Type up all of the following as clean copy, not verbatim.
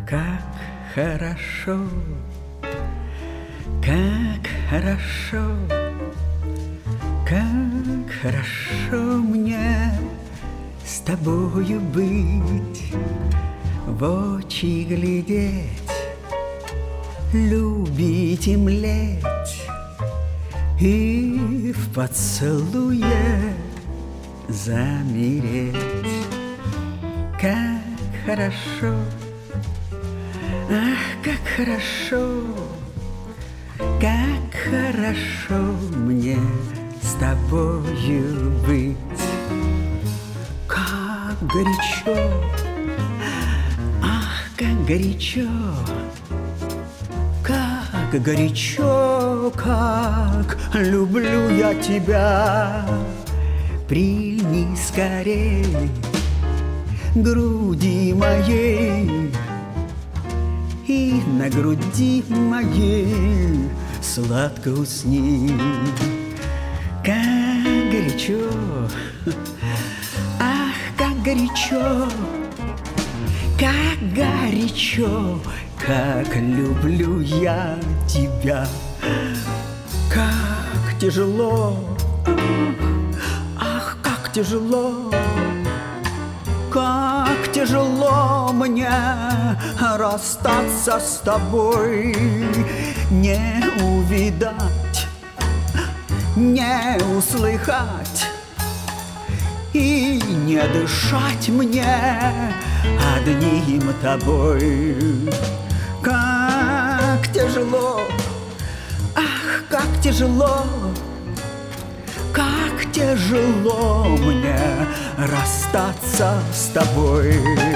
Как хорошо, как хорошо, как хорошо мне с тобою быть, в очи глядеть, любить и млеть, и в поцелуе замереть. Как хорошо, ах, как хорошо, как хорошо мне с тобою быть. Как горячо, ах, как горячо, как горячо, как люблю я тебя. Прильни скорей к груди моей, и на груди моей сладко усни. Как горячо, ах, как горячо, как горячо, как люблю я тебя. Как тяжело, ах, как тяжело, как тяжело мне расстаться с тобой, не увидать, не услыхать и не дышать мне одним тобой. Как тяжело, ах, как тяжело, как тяжело мне расстаться с тобой.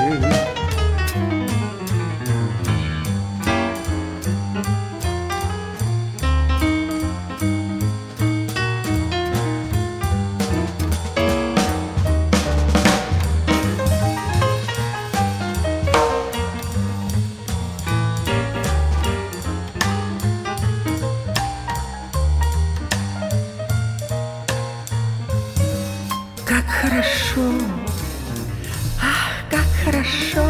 Как хорошо, ах, как хорошо,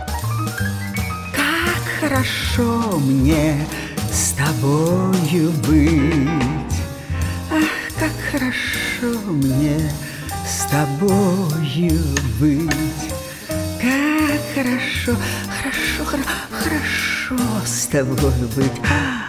как хорошо мне с тобою быть. Ах, как хорошо мне с тобою быть. Как хорошо, хорошо, хорошо с тобою быть.